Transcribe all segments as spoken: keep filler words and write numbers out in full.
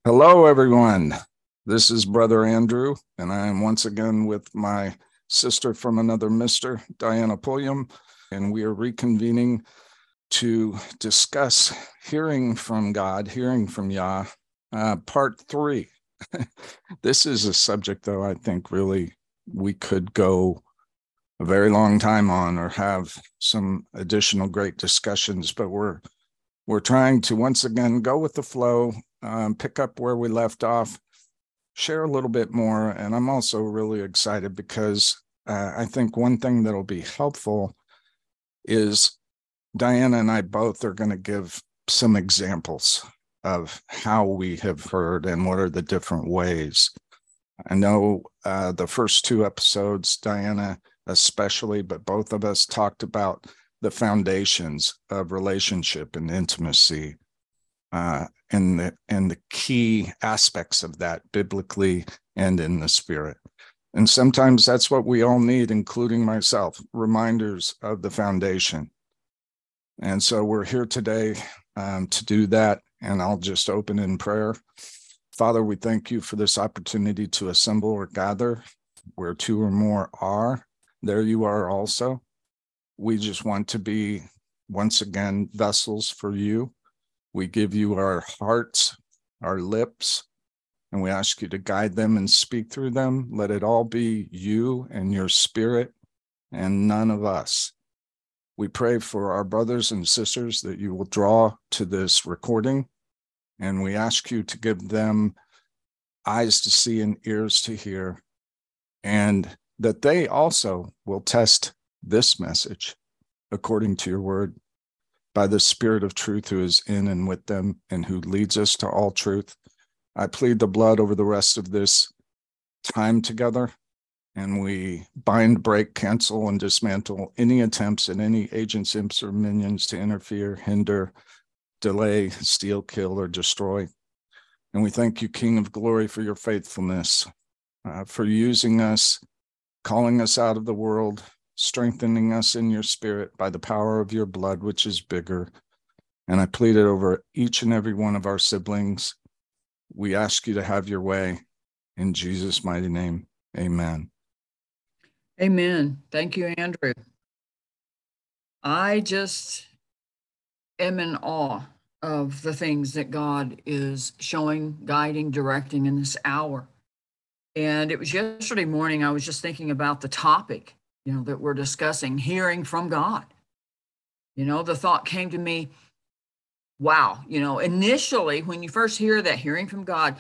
Hello, everyone. This is Brother Andrew, and I am once again with my sister from another mister, Diana Pulliam, and we are reconvening to discuss hearing from God, hearing from Yah, uh, part three. This is a subject, though, I think really we could go a very long time on or have some additional great discussions, but we're we're trying to once again go with the flow, um, pick up where we left off, share a little bit more. And I'm also really excited because uh, I think one thing that'll be helpful is Diana and I both are going to give some examples of how we have heard and what are the different ways. I know uh, the first two episodes, Diana especially, but both of us talked about the foundations of relationship and intimacy, uh, and the and the key aspects of that biblically and in the spirit. And sometimes that's what we all need, including myself, reminders of the foundation. And so we're here today um, to do that, and I'll just open in prayer. Father, we thank you for this opportunity to assemble or gather where two or more are. There you are also. We just want to be, once again, vessels for you. We give you our hearts, our lips, and we ask you to guide them and speak through them. Let it all be you and your spirit and none of us. We pray for our brothers and sisters that you will draw to this recording, and we ask you to give them eyes to see and ears to hear, and that they also will test this message according to your word by the Spirit of truth who is in and with them and who leads us to all truth. I plead the blood over the rest of this time together, and we bind, break, cancel, and dismantle any attempts at any agents, imps, or minions to interfere, hinder, delay, steal, kill, or destroy. And we thank you, King of Glory, for your faithfulness, uh, for using us, calling us out of the world, strengthening us in your spirit by the power of your blood, which is bigger. And I plead it over each and every one of our siblings. We ask you to have your way. In Jesus' mighty name, amen. Amen. Thank you, Andrew. I just am in awe of the things that God is showing, guiding, directing in this hour. And it was yesterday morning, I was just thinking about the topic, you know, that we're discussing, hearing from God. You know, the thought came to me, wow, you know, initially when you first hear that hearing from God,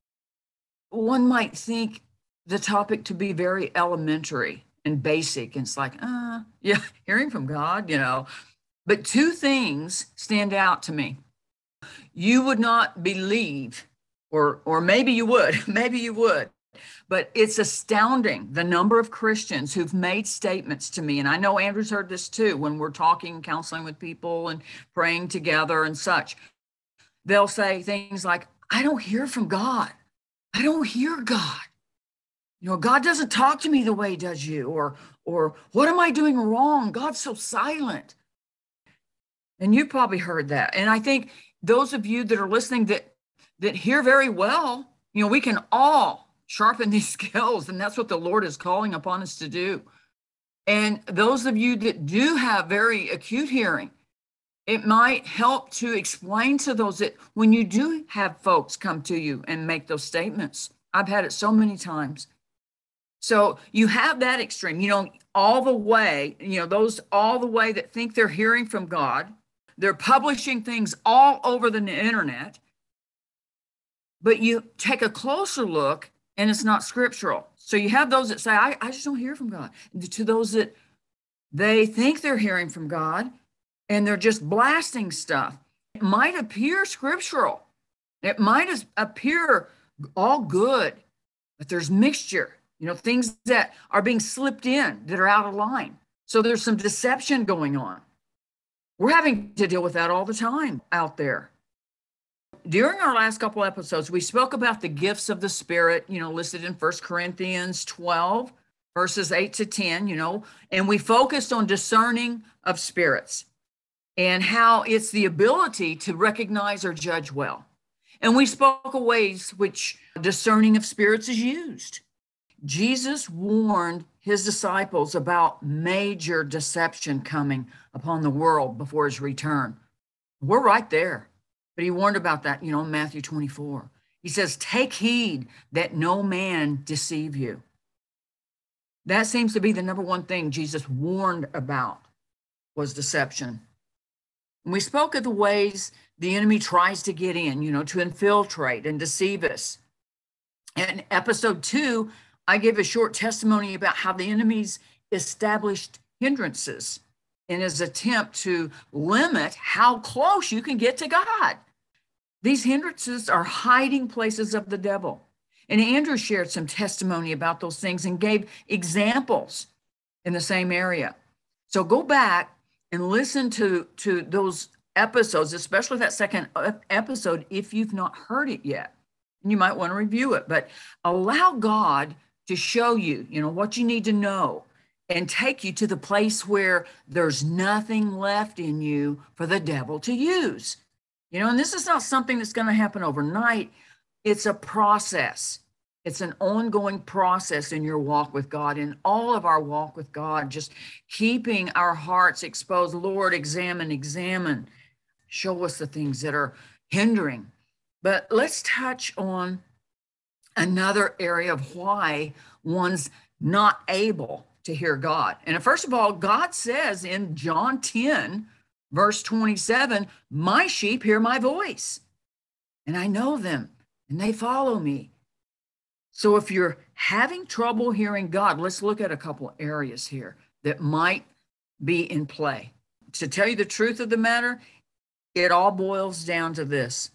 one might think the topic to be very elementary and basic. And it's like, uh, yeah, hearing from God, you know. But two things stand out to me. You would not believe, or or maybe you would, maybe you would, but it's astounding the number of Christians who've made statements to me. And I know Andrew's heard this too, when we're talking, counseling with people and praying together and such. They'll say things like, I don't hear from God. I don't hear God. You know, God doesn't talk to me the way he does you. Or, or what am I doing wrong? God's so silent. And you've probably heard that. And I think those of you that are listening that, that hear very well, you know, we can all sharpen these skills. And that's what the Lord is calling upon us to do. And those of you that do have very acute hearing, it might help to explain to those that when you do have folks come to you and make those statements. I've had it so many times. So you have that extreme, you know, all the way, you know, those all the way that think they're hearing from God. They're publishing things all over the internet. But you take a closer look and it's not scriptural. So you have those that say, I, I just don't hear from God. To those that they think they're hearing from God and they're just blasting stuff. It might appear scriptural. It might appear all good, but there's mixture, you know, things that are being slipped in that are out of line. So there's some deception going on. We're having to deal with that all the time out there. During our last couple episodes, we spoke about the gifts of the Spirit, you know, listed in First Corinthians twelve, verses eight to ten, you know, and we focused on discerning of spirits and how it's the ability to recognize or judge well. And we spoke of ways which discerning of spirits is used. Jesus warned his disciples about major deception coming upon the world before his return. We're right there. But he warned about that, you know, in Matthew twenty-four. He says, take heed that no man deceive you. That seems to be the number one thing Jesus warned about, was deception. And we spoke of the ways the enemy tries to get in, you know, to infiltrate and deceive us. And in episode two, I gave a short testimony about how the enemy's established hindrances in his attempt to limit how close you can get to God. These hindrances are hiding places of the devil. And Andrew shared some testimony about those things and gave examples in the same area. So go back and listen to, to those episodes, especially that second episode, if you've not heard it yet. You might want to review it, but allow God to show you, you know, what you need to know and take you to the place where there's nothing left in you for the devil to use. You know, and this is not something that's going to happen overnight. It's a process. It's an ongoing process in your walk with God, in all of our walk with God, just keeping our hearts exposed. Lord, examine, examine. Show us the things that are hindering. But let's touch on another area of why one's not able to hear God. And first of all, God says in John ten, verse twenty-seven, my sheep hear my voice, and I know them, and they follow me. So if you're having trouble hearing God, let's look at a couple areas here that might be in play. To tell you the truth of the matter, it all boils down to this.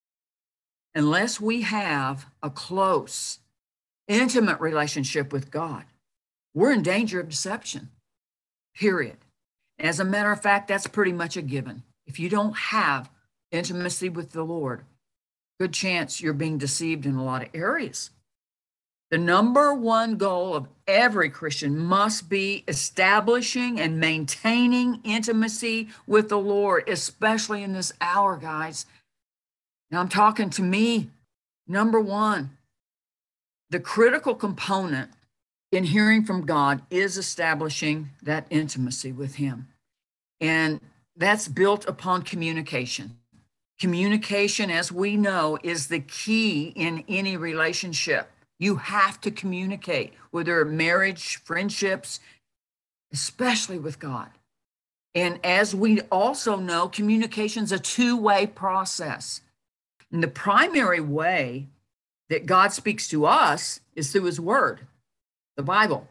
Unless we have a close, intimate relationship with God, we're in danger of deception, period. As a matter of fact, that's pretty much a given. If you don't have intimacy with the Lord, good chance you're being deceived in a lot of areas. The number one goal of every Christian must be establishing and maintaining intimacy with the Lord, especially in this hour, guys. Now I'm talking to me. Number one, the critical component in hearing from God is establishing that intimacy with him. And that's built upon communication. Communication, as we know, is the key in any relationship. You have to communicate, whether marriage, friendships, especially with God. And as we also know, communication is a two-way process. And the primary way that God speaks to us is through his word, the Bible.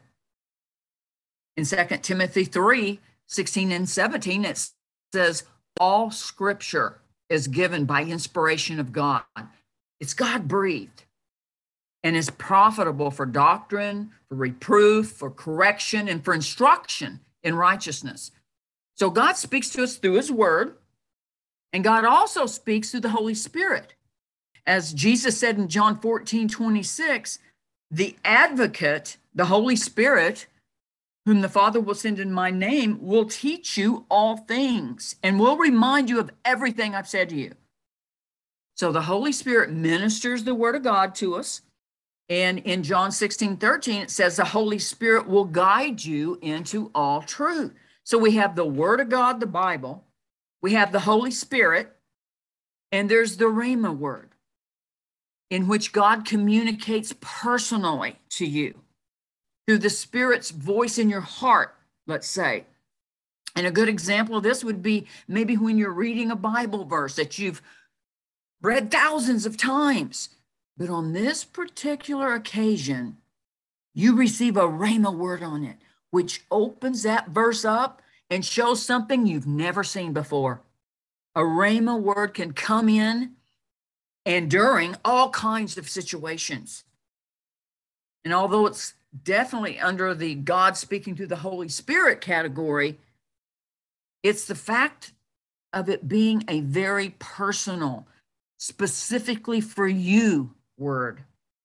In Second Timothy three, sixteen and seventeen, it says, all scripture is given by inspiration of God. It's God-breathed and is profitable for doctrine, for reproof, for correction, and for instruction in righteousness. So God speaks to us through his word, and God also speaks through the Holy Spirit. As Jesus said in John fourteen, twenty-six, the advocate, the Holy Spirit, whom the Father will send in my name, will teach you all things and will remind you of everything I've said to you. So the Holy Spirit ministers the word of God to us. And in John sixteen, thirteen, it says the Holy Spirit will guide you into all truth. So we have the word of God, the Bible, we have the Holy Spirit, and there's the Rhema word, in which God communicates personally to you through the Spirit's voice in your heart, let's say. And a good example of this would be maybe when you're reading a Bible verse that you've read thousands of times. But on this particular occasion, you receive a Rhema word on it, which opens that verse up and shows something you've never seen before. A Rhema word can come in and during all kinds of situations. And although it's definitely under the God speaking through the Holy Spirit category, it's the fact of it being a very personal, specifically for you word.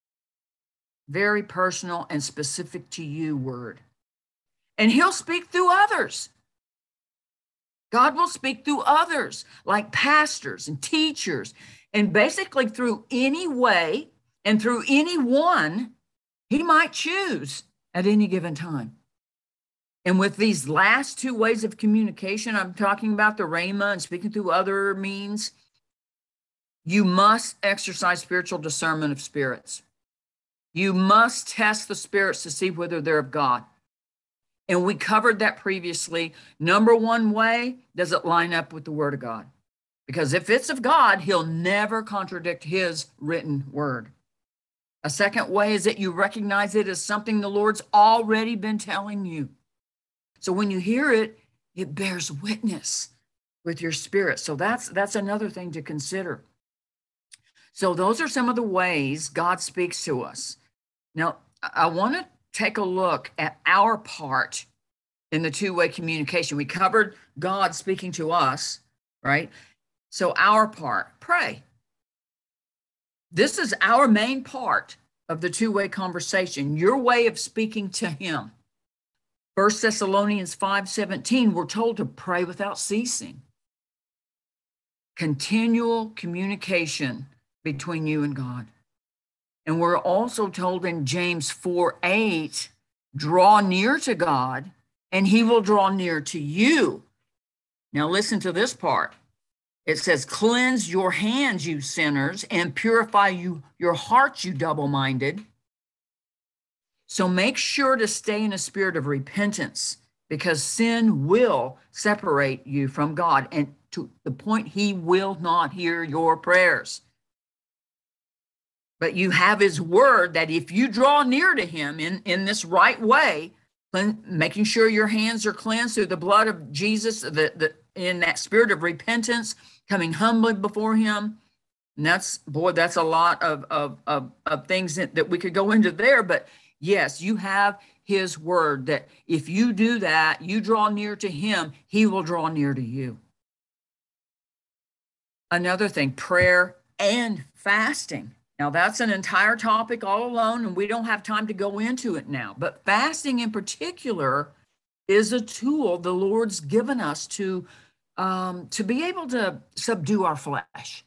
Very personal and specific to you word. And he'll speak through others. God will speak through others, like pastors and teachers And basically through any way and through anyone he might choose at any given time. And with these last two ways of communication, I'm talking about the rhema and speaking through other means, you must exercise spiritual discernment of spirits. You must test the spirits to see whether they're of God. And we covered that previously. Number one way, does it line up with the word of God? Because if it's of God, he'll never contradict his written word. A second way is that you recognize it as something the Lord's already been telling you. So when you hear it, it bears witness with your spirit. So that's that's another thing to consider. So those are some of the ways God speaks to us. Now, I want to take a look at our part in the two-way communication. We covered God speaking to us, right? So our part, pray. This is our main part of the two-way conversation, your way of speaking to him. First Thessalonians five seventeen, we're told to pray without ceasing. Continual communication between you and God. And we're also told in James four eight, draw near to God and he will draw near to you. Now listen to this part. It says, cleanse your hands, you sinners, and purify you your hearts, you double-minded. So make sure to stay in a spirit of repentance, because sin will separate you from God, and to the point he will not hear your prayers. But you have his word that if you draw near to him in, in this right way, making sure your hands are cleansed through the blood of Jesus, the, the, in that spirit of repentance, coming humbly before him. And that's, boy, that's a lot of, of, of, of things that, that we could go into there. But yes, you have his word that if you do that, you draw near to him, he will draw near to you. Another thing, prayer and fasting. Now, that's an entire topic all alone, and we don't have time to go into it now. But fasting in particular is a tool the Lord's given us to, um, to be able to subdue our flesh,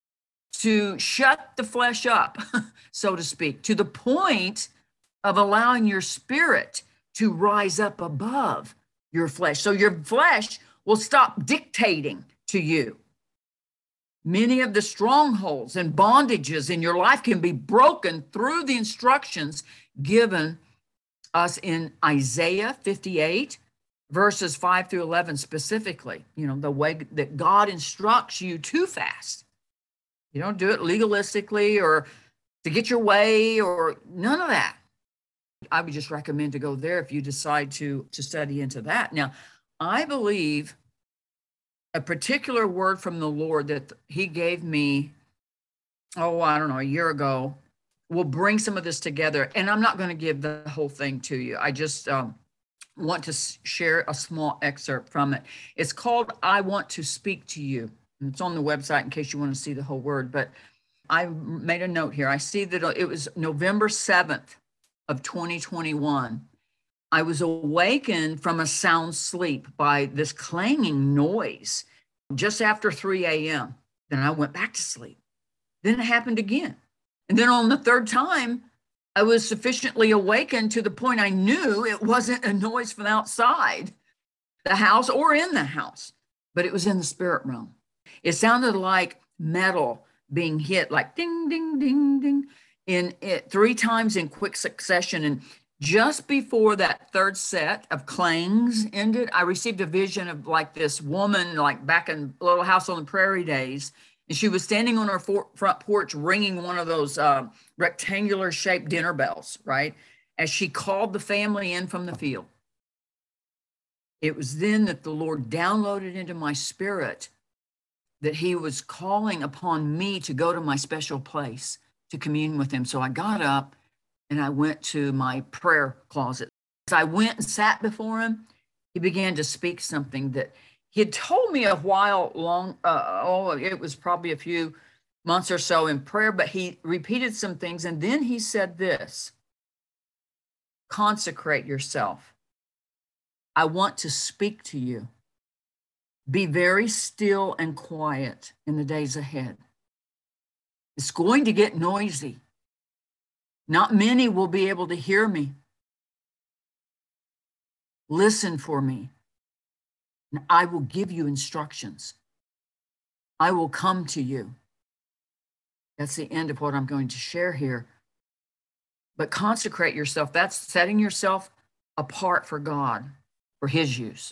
to shut the flesh up, so to speak, to the point of allowing your spirit to rise up above your flesh. So your flesh will stop dictating to you. Many of the strongholds and bondages in your life can be broken through the instructions given us in Isaiah fifty-eight, verses five through eleven specifically. You know, the way that God instructs you to fast. You don't do it legalistically or to get your way or none of that. I would just recommend to go there if you decide to, to study into that. Now, I believe a particular word from the Lord that he gave me, oh, I don't know, a year ago, will bring some of this together. And I'm not going to give the whole thing to you. I just um, want to share a small excerpt from it. It's called, I Want to Speak to You. And it's on the website in case you want to see the whole word. But I made a note here. I see that it was November seventh of twenty twenty-one. I was awakened from a sound sleep by this clanging noise just after three a.m. Then I went back to sleep. Then it happened again. And then on the third time, I was sufficiently awakened to the point I knew it wasn't a noise from outside the house or in the house, but it was in the spirit realm. It sounded like metal being hit, like ding, ding, ding, ding, in it three times in quick succession. And just before that third set of clangs ended, I received a vision of like this woman, like back in Little House on the Prairie days. And she was standing on her for- front porch ringing one of those uh, rectangular shaped dinner bells, right? As she called the family in from the field. It was then that the Lord downloaded into my spirit that he was calling upon me to go to my special place to commune with him. So I got up and I went to my prayer closet. As I went and sat before him, he began to speak something that he had told me a while long, uh, oh, it was probably a few months or so in prayer, but he repeated some things. And then he said this, consecrate yourself. I want to speak to you. Be very still and quiet in the days ahead. It's going to get noisy. Not many will be able to hear me. Listen for me. And I will give you instructions. I will come to you. That's the end of what I'm going to share here. But consecrate yourself. That's setting yourself apart for God, for his use.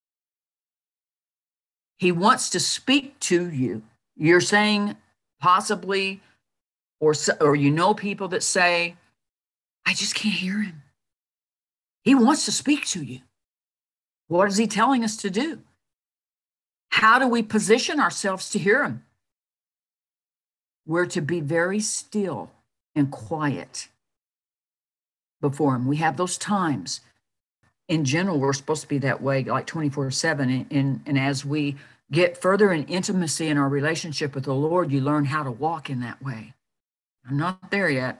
He wants to speak to you. You're saying possibly, or, or you know people that say, I just can't hear him. He wants to speak to you. What is he telling us to do? How do we position ourselves to hear him? We're to be very still and quiet before him. We have those times. In general, we're supposed to be that way, like twenty-four seven. And, and, and as we get further in intimacy in our relationship with the Lord, you learn how to walk in that way. I'm not there yet.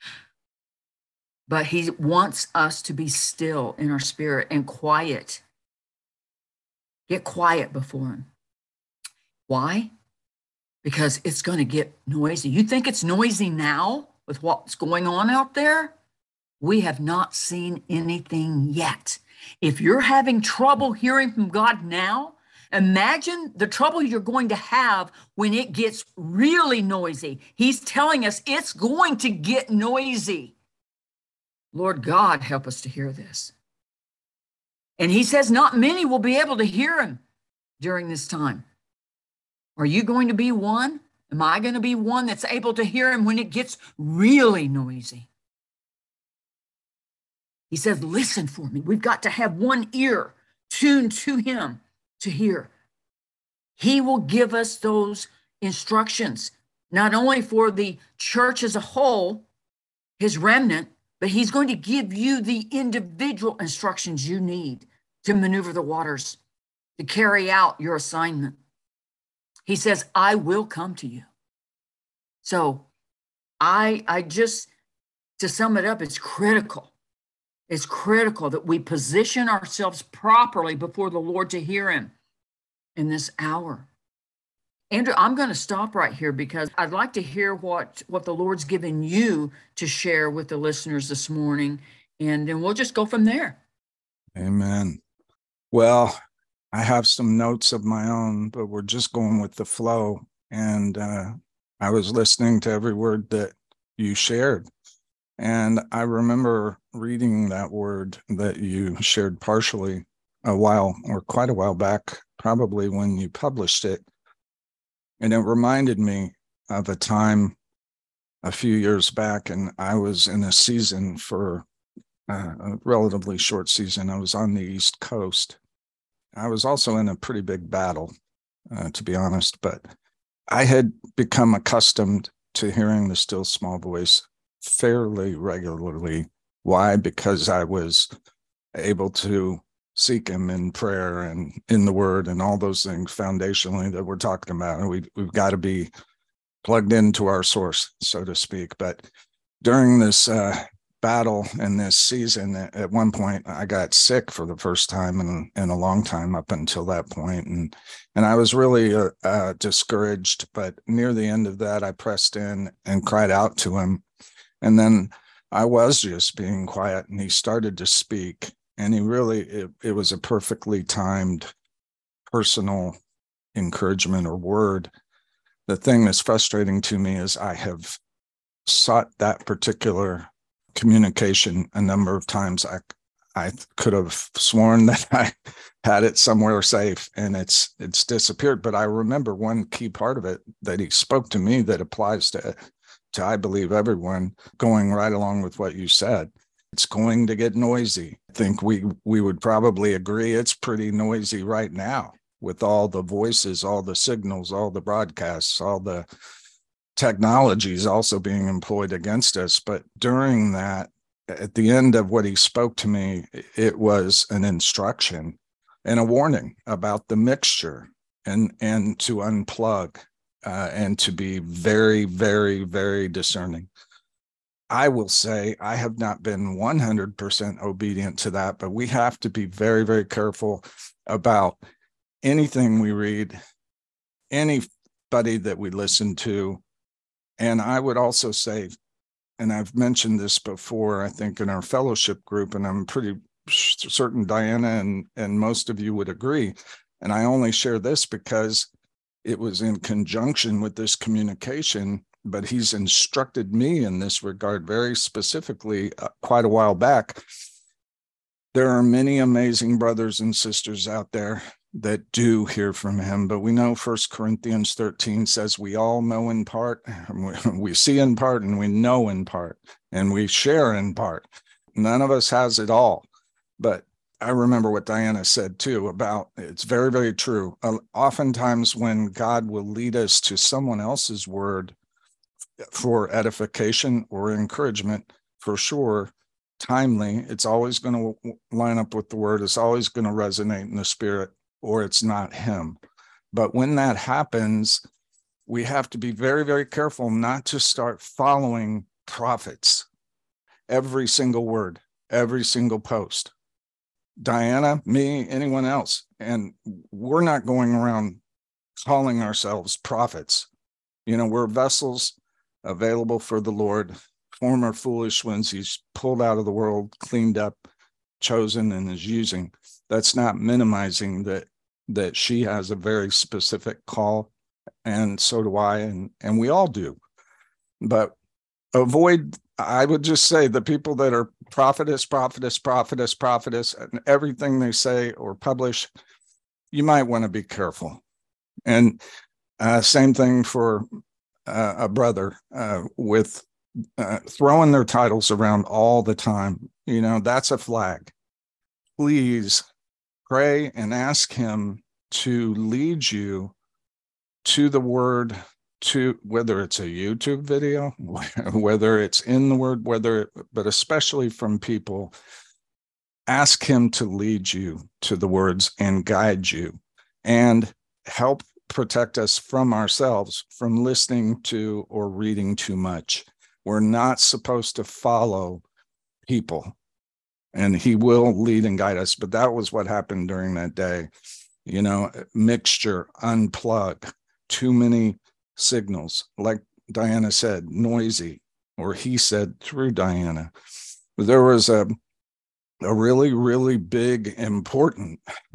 But he wants us to be still in our spirit and quiet. Get quiet before him. Why? Because it's going to get noisy. You think it's noisy now with what's going on out there? We have not seen anything yet. If you're having trouble hearing from God now, imagine the trouble you're going to have when it gets really noisy. He's telling us it's going to get noisy. Lord God, help us to hear this. And he says not many will be able to hear him during this time. Are you going to be one? Am I going to be one that's able to hear him when it gets really noisy? He says, listen for me. We've got to have one ear tuned to him to hear. He will give us those instructions, not only for the church as a whole, his remnant, but he's going to give you the individual instructions you need to maneuver the waters, to carry out your assignment. He says, I will come to you. So I, I just, to sum it up, it's critical. It's critical that we position ourselves properly before the Lord to hear him in this hour. Andrew, I'm going to stop right here because I'd like to hear what, what the Lord's given you to share with the listeners this morning, and then we'll just go from there. Amen. Well, I have some notes of my own, but we're just going with the flow. And uh, I was listening to every word that you shared. And I remember reading that word that you shared partially a while, or quite a while back, probably when you published it. And it reminded me of a time a few years back, and I was in a season for uh, a relatively short season. I was on the East Coast. I was also in a pretty big battle, uh, to be honest, but I had become accustomed to hearing the still small voice fairly regularly. Why? Because I was able to seek him in prayer and in the word and all those things foundationally that we're talking about. And we, we've got to be plugged into our source, so to speak. But during this uh, battle and this season, at one point, I got sick for the first time in, in a long time up until that point. And, and I was really uh, uh, discouraged. But near the end of that, I pressed in and cried out to him. And then I was just being quiet, and he started to speak. And he really, it, it was a perfectly timed personal encouragement or word. The thing that's frustrating to me is I have sought that particular communication a number of times. I I could have sworn that I had it somewhere safe, and it's it's disappeared. But I remember one key part of it that he spoke to me that applies to, to I believe, everyone, going right along with what you said. It's going to get noisy. I think we we would probably agree it's pretty noisy right now with all the voices, all the signals, all the broadcasts, all the technologies also being employed against us. But during that, at the end of what he spoke to me, it was an instruction and a warning about the mixture and, and to unplug uh, and to be very, very, very discerning. I will say I have not been one hundred percent obedient to that, but we have to be very, very careful about anything we read, anybody that we listen to, And I would also say, and I've mentioned this before, I think in our fellowship group, and I'm pretty certain Diana and, and most of you would agree. And I only share this because it was in conjunction with this communication, but he's instructed me in this regard very specifically uh, quite a while back. There are many amazing brothers and sisters out there that do hear from him, but we know First Corinthians thirteen says we all know in part, we see in part, and we know in part, and we share in part. None of us has it all. But I remember what Diana said too about, it's very, very true. Uh, oftentimes when God will lead us to someone else's word for edification or encouragement, for sure, timely, it's always going to line up with the word. It's always going to resonate in the spirit, or it's not him. But when that happens, we have to be very, very careful not to start following prophets. Every single word, every single post. Diana, me, anyone else. And we're not going around calling ourselves prophets. You know, we're vessels available for the Lord, former foolish ones he's pulled out of the world, cleaned up, chosen, and is using. That's not minimizing that that she has a very specific call, and so do I, and, and we all do. But avoid, I would just say, the people that are prophetess, prophetess, prophetess, prophetess, and everything they say or publish, you might want to be careful. And uh, same thing for uh, a brother uh, with uh, throwing their titles around all the time. You know, that's a flag. Please pray and ask him to lead you to the word, to whether it's a YouTube video, whether it's in the word, whether, but especially from people, ask him to lead you to the words and guide you and help protect us from ourselves, from listening to or reading too much. We're not supposed to follow people, and he will lead and guide us. But that was what happened during that day. You know, mixture, unplug, too many signals, like Diana said, noisy, or he said through Diana. There was a, a really, really big, important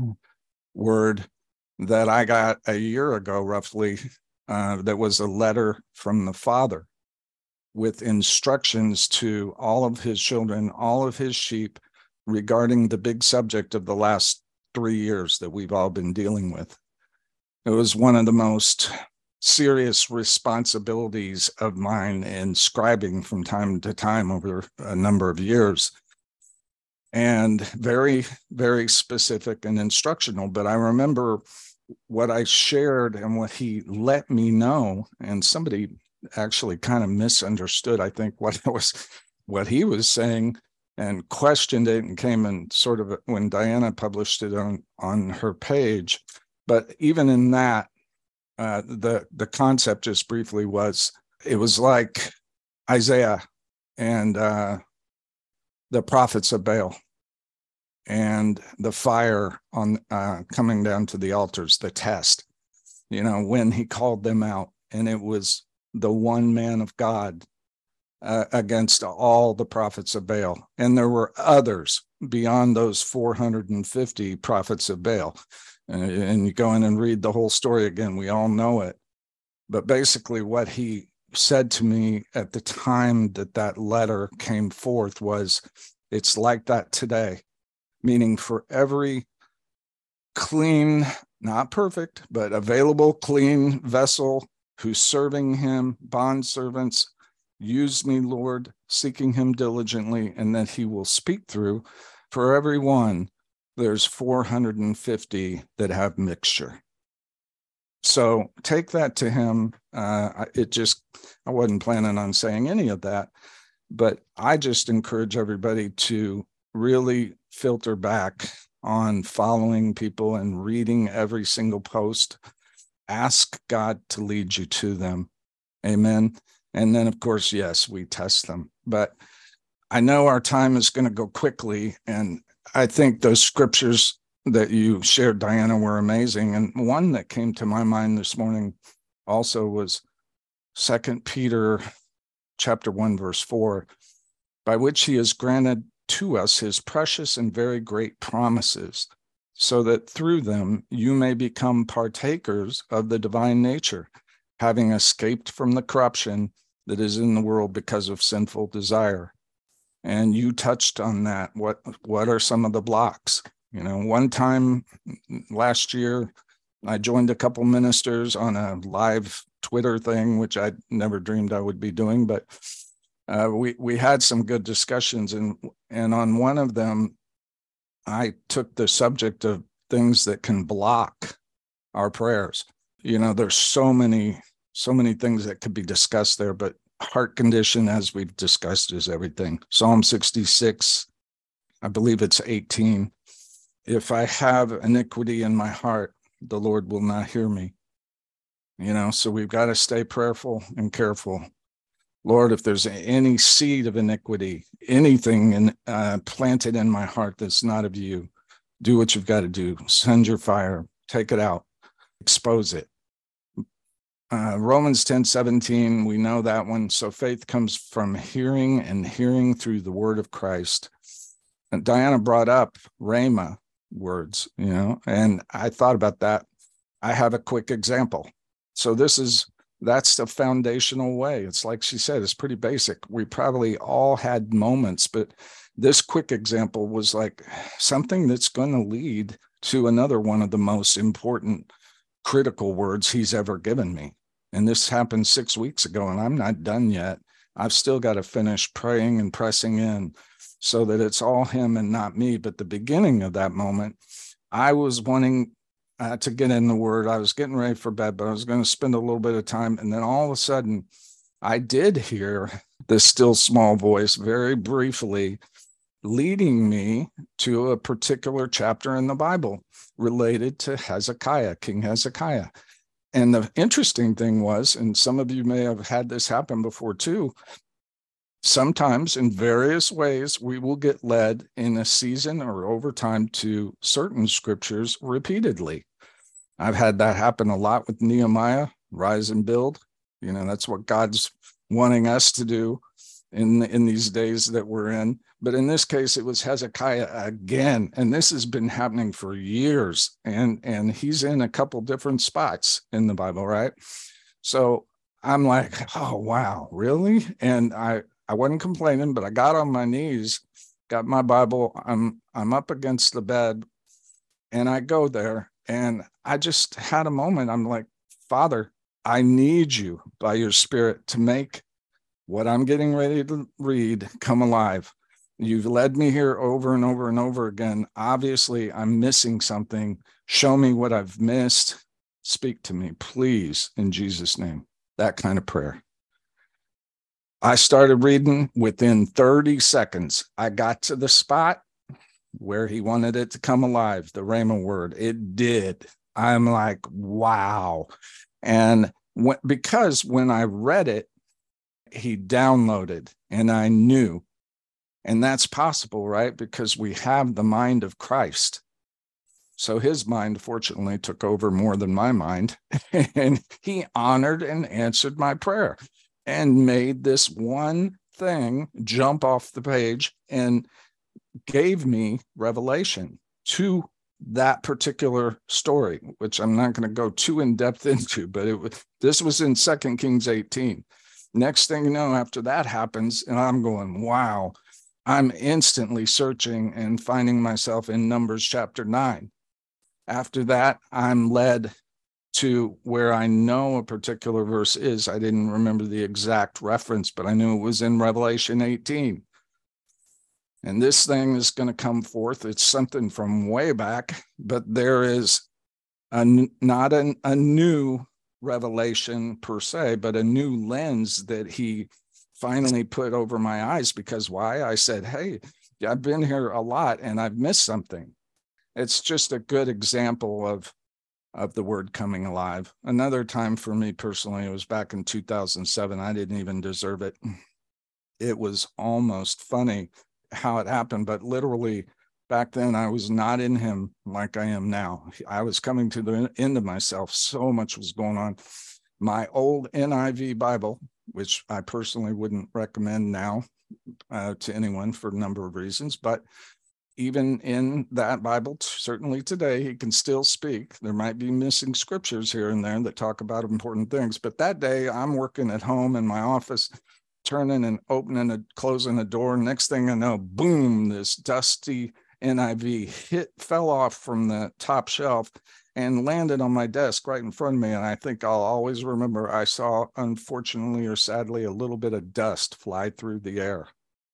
word that I got a year ago, roughly, uh, that was a letter from the Father with instructions to all of his children, all of his sheep, regarding the big subject of the last three years that we've all been dealing with. It was one of the most serious responsibilities of mine in scribing from time to time over a number of years, and very, very specific and instructional. But I remember what I shared and what he let me know, and somebody actually kind of misunderstood, I think, what I was, what he was saying, and questioned it, and came and sort of, when Diana published it on on her page. But even in that, uh, the the concept, just briefly, was it was like Isaiah and uh, the prophets of Baal, and the fire on uh, coming down to the altars, the test, you know, when he called them out, and it was the one man of God uh, against all the prophets of Baal. And there were others beyond those four hundred fifty prophets of Baal. And, and you go in and read the whole story again, we all know it. But basically what he said to me at the time that that letter came forth was, it's like that today. Meaning for every clean, not perfect, but available, clean vessel who's serving him, bond servants, use me, Lord, seeking him diligently, and that he will speak through. For every one, there's four hundred fifty that have mixture. So take that to him. Uh, it just, I wasn't planning on saying any of that, but I just encourage everybody to really filter back on following people and reading every single post. Ask God to lead you to them. Amen. And then, of course, yes, we test them. But I know our time is going to go quickly, and I think those scriptures that you shared, Diana, were amazing. And one that came to my mind this morning also was Second Peter chapter one, verse four, by which he has granted to us his precious and very great promises, so that through them you may become partakers of the divine nature, having escaped from the corruption that is in the world because of sinful desire. And you touched on that. What, what are some of the blocks? You know, one time last year, I joined a couple ministers on a live Twitter thing, which I never dreamed I would be doing, but uh, we, we had some good discussions. And, and on one of them, I took the subject of things that can block our prayers. You know, there's so many, so many things that could be discussed there, but heart condition, as we've discussed, is everything. Psalm sixty-six, I believe it's eighteen. If I have iniquity in my heart, the Lord will not hear me. You know, so we've got to stay prayerful and careful. Lord, if there's any seed of iniquity, anything in, uh, planted in my heart that's not of you, do what you've got to do. Send your fire, take it out, expose it. Uh, Romans ten seventeen, we know that one. So faith comes from hearing, and hearing through the word of Christ. And Diana brought up Rhema words, you know, and I thought about that. I have a quick example. So this is, that's the foundational way. It's like she said, it's pretty basic. We probably all had moments, but this quick example was like something that's going to lead to another one of the most important critical words he's ever given me. And this happened six weeks ago, and I'm not done yet. I've still got to finish praying and pressing in so that it's all him and not me. But the beginning of that moment, I was wanting uh, to get in the word. I was getting ready for bed, but I was going to spend a little bit of time. And then all of a sudden, I did hear this still small voice very briefly leading me to a particular chapter in the Bible related to Hezekiah, King Hezekiah. And the interesting thing was, and some of you may have had this happen before too, sometimes in various ways, we will get led in a season or over time to certain scriptures repeatedly. I've had that happen a lot with Nehemiah, rise and build. You know, that's what God's wanting us to do in, in these days that we're in. But in this case, it was Hezekiah again. And this has been happening for years. And, and he's in a couple different spots in the Bible, right? So I'm like, oh, wow, really? And I, I wasn't complaining, but I got on my knees, got my Bible. I'm, I'm up against the bed, and I go there. And I just had a moment. I'm like, Father, I need you by your Spirit to make what I'm getting ready to read come alive. You've led me here over and over and over again. Obviously, I'm missing something. Show me what I've missed. Speak to me, please, in Jesus' name. That kind of prayer. I started reading. Within thirty seconds, I got to the spot where he wanted it to come alive, the Rhema word. It did. I'm like, wow. And when, because when I read it, he downloaded, and I knew. And that's possible, right? Because we have the mind of Christ. So his mind, fortunately, took over more than my mind. And he honored and answered my prayer and made this one thing jump off the page and gave me revelation to that particular story, which I'm not going to go too in depth into, but it was, this was in Second Kings eighteen. Next thing you know, after that happens, and I'm going, wow, I'm instantly searching and finding myself in Numbers chapter nine. After that, I'm led to where I know a particular verse is. I didn't remember the exact reference, but I knew it was in Revelation eighteen. And this thing is going to come forth. It's something from way back, but there is a, not an, a new revelation per se, but a new lens that he finally put over my eyes. Because why? I said, hey, I've been here a lot and I've missed something. It's just a good example of, of the word coming alive. Another time for me personally, it was back in two thousand seven. I didn't even deserve it. It was almost funny how it happened, but literally back then I was not in him like I am now. I was coming to the end of myself. So much was going on. my old N I V Bible, which I personally wouldn't recommend now uh, to anyone for a number of reasons, but even in that Bible, certainly today, he can still speak. There might be missing scriptures here and there that talk about important things. But that day, I'm working at home in my office, turning and opening and closing a door. Next thing I know, boom, this dusty N I V hit, fell off from the top shelf and landed on my desk right in front of me. And I think I'll always remember I saw, unfortunately or sadly, a little bit of dust fly through the air.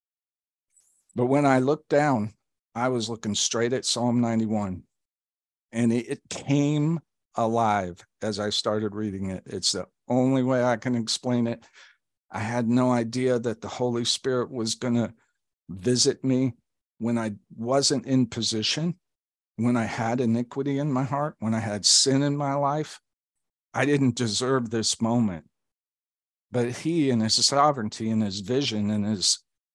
But when I looked down, I was looking straight at Psalm ninety-one, and it, it came alive as I started reading it. It's the only way I can explain it. I had no idea that the Holy Spirit was going to visit me when I wasn't in position, when I had iniquity in my heart, when I had sin in my life. I didn't deserve this moment. But he, in his sovereignty and his vision and his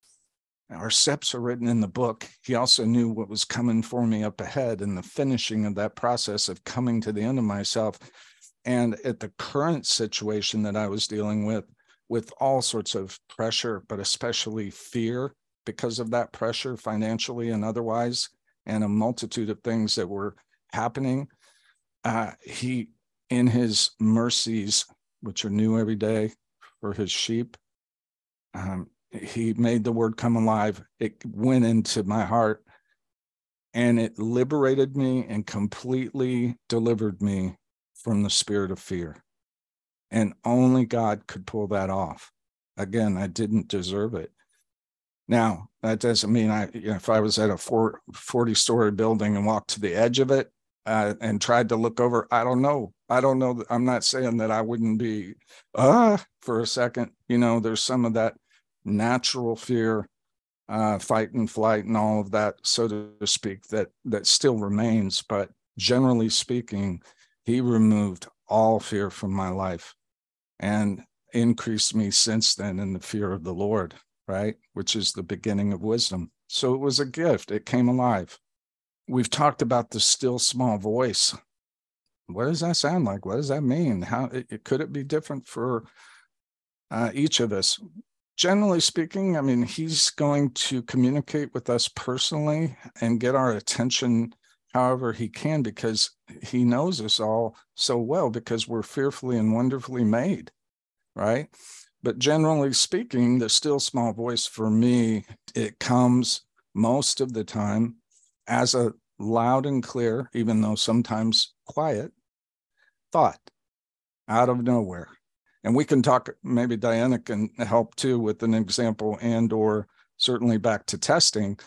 Our steps are written in the book. He also knew what was coming for me up ahead and the finishing of that process of coming to the end of myself. And at the current situation that I was dealing with, with all sorts of pressure, but especially fear because of that pressure financially and otherwise, and a multitude of things that were happening, uh, he, in his mercies, which are new every day for his sheep, um, he made the word come alive. It went into my heart and it liberated me and completely delivered me from the spirit of fear. And only God could pull that off. Again, I didn't deserve it. Now, that doesn't mean I, you know, if I was at a forty-story building and walked to the edge of it uh, and tried to look over, I don't know. I don't know. I'm not saying that I wouldn't be, ah, for a second. You know, there's some of that natural fear, uh, fight and flight and all of that, so to speak, that that still remains. But generally speaking, he removed all fear from my life and increased me since then in the fear of the Lord, right? Which is the beginning of wisdom. So it was a gift. It came alive. We've talked about the still small voice. What does that sound like? What does that mean? How it, it, could it be different for uh, each of us? Generally speaking, I mean, he's going to communicate with us personally and get our attention however he can, because he knows us all so well, because we're fearfully and wonderfully made, right? But generally speaking, the still small voice for me, it comes most of the time as a loud and clear, even though sometimes quiet, thought out of nowhere. And we can talk, maybe Diana can help too with an example, and or certainly back to testing.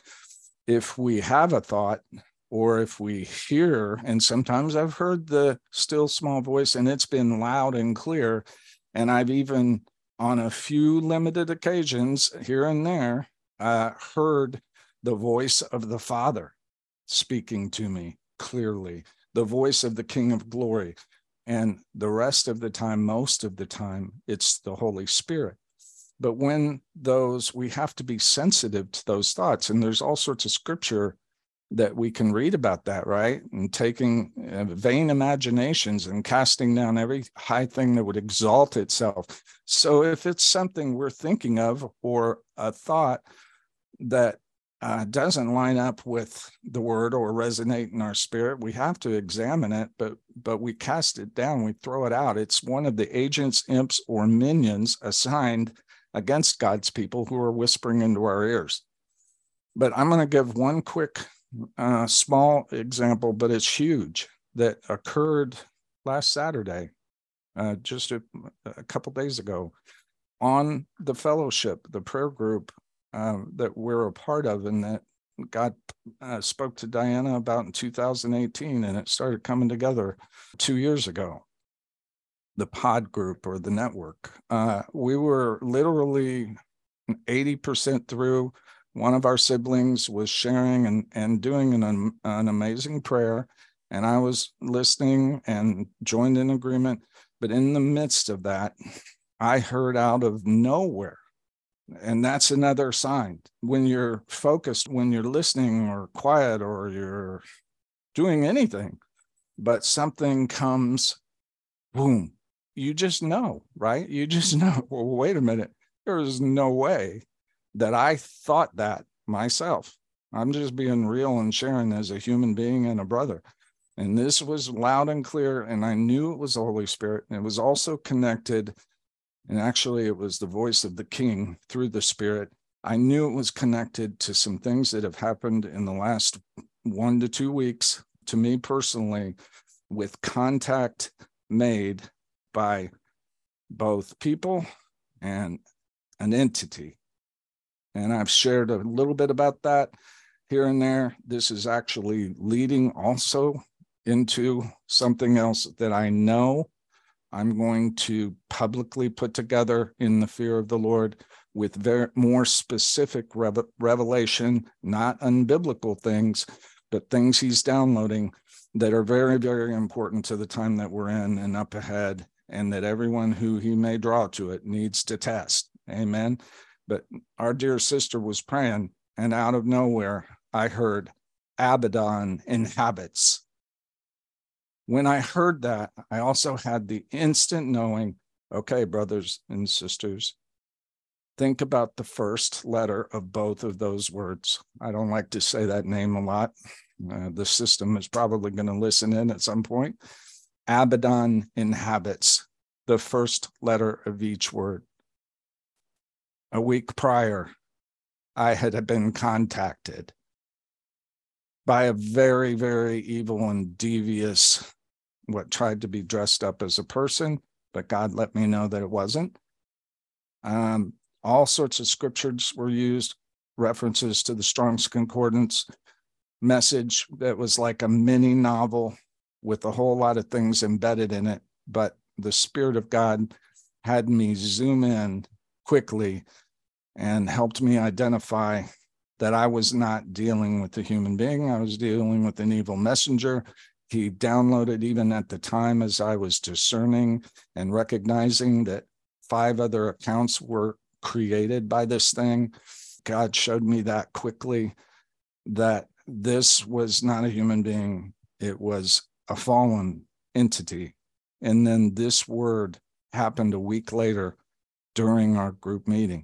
If we have a thought, or if we hear, and sometimes I've heard the still small voice and it's been loud and clear, and I've even on a few limited occasions here and there uh, heard the voice of the Father speaking to me clearly, the voice of the King of Glory. And the rest of the time, most of the time, it's the Holy Spirit. But when those, we have to be sensitive to those thoughts. And there's all sorts of scripture that we can read about that, right? And taking uh, vain imaginations and casting down every high thing that would exalt itself. So if it's something we're thinking of, or a thought that Uh, doesn't line up with the word or resonate in our spirit, we have to examine it, but but we cast it down, we throw it out. It's one of the agents, imps, or minions assigned against God's people who are whispering into our ears. But I'm going to give one quick, uh, small example, but it's huge, that occurred last Saturday, uh, just a, a couple days ago, on the fellowship, the prayer group Uh, that we're a part of, and that God uh, spoke to Diana about in two thousand eighteen, and it started coming together two years ago. The pod group, or the network. Uh, we were literally eighty percent through. One of our siblings was sharing and, and doing an, an amazing prayer, and I was listening and joined in agreement. But in the midst of that, I heard out of nowhere. And that's another sign. When you're focused, when you're listening or quiet or you're doing anything, but something comes, boom, you just know, right? You just know, well, wait a minute. There is no way that I thought that myself. I'm just being real and sharing as a human being and a brother. And this was loud and clear, and I knew it was the Holy Spirit. And it was also connected, and actually it was the voice of the King through the Spirit. I knew it was connected to some things that have happened in the last one to two weeks to me personally, with contact made by both people and an entity. And I've shared a little bit about that here and there. This is actually leading also into something else that I know I'm going to publicly put together in the fear of the Lord, with very more specific rev- revelation, not unbiblical things, but things he's downloading that are very, very important to the time that we're in and up ahead, and that everyone who he may draw to it needs to test. Amen. But our dear sister was praying, and out of nowhere, I heard Abaddon inhabits. When I heard that, I also had the instant knowing, okay, brothers and sisters, think about the first letter of both of those words. I don't like to say that name a lot. Uh, the system is probably going to listen in at some point. Abaddon inhabits, the first letter of each word. A week prior, I had been contacted by a very, very evil and devious, what tried to be dressed up as a person, but God let me know that it wasn't. Um, all sorts of scriptures were used, references to the Strong's Concordance message that was like a mini novel with a whole lot of things embedded in it. But the Spirit of God had me zoom in quickly and helped me identify that I was not dealing with a human being. I was dealing with an evil messenger. He downloaded, even at the time as I was discerning and recognizing that five other accounts were created by this thing. God showed me that quickly, that this was not a human being. It was a fallen entity. And then this word happened a week later during our group meeting.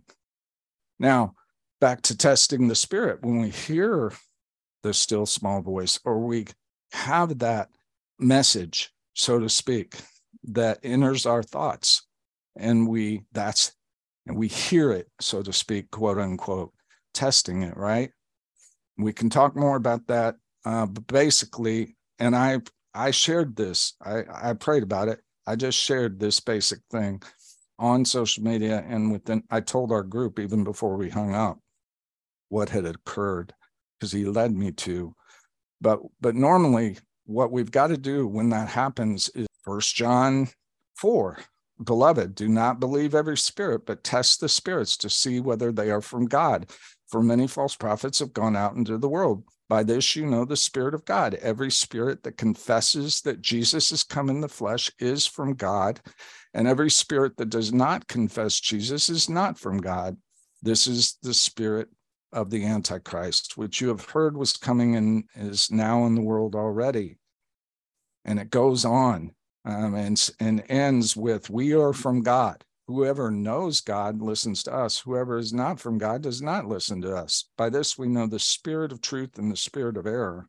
Now, back to testing the Spirit. When we hear the still small voice, or we have that message, so to speak, that enters our thoughts, and we that's and we hear it, so to speak, quote unquote, testing it, right? We can talk more about that, uh, but basically, and I I shared this, I, I prayed about it. I just shared this basic thing on social media, and within, I told our group even before we hung up what had occurred, because he led me to. But but normally, what we've got to do when that happens is First John four. Beloved, do not believe every spirit, but test the spirits to see whether they are from God. For many false prophets have gone out into the world. By this you know the Spirit of God. Every spirit that confesses that Jesus has come in the flesh is from God, and every spirit that does not confess Jesus is not from God. This is the spirit of the Antichrist, which you have heard was coming and is now in the world already. And it goes on. Um, and, and ends with, we are from God. Whoever knows God listens to us. Whoever is not from God does not listen to us. By this we know the spirit of truth and the spirit of error.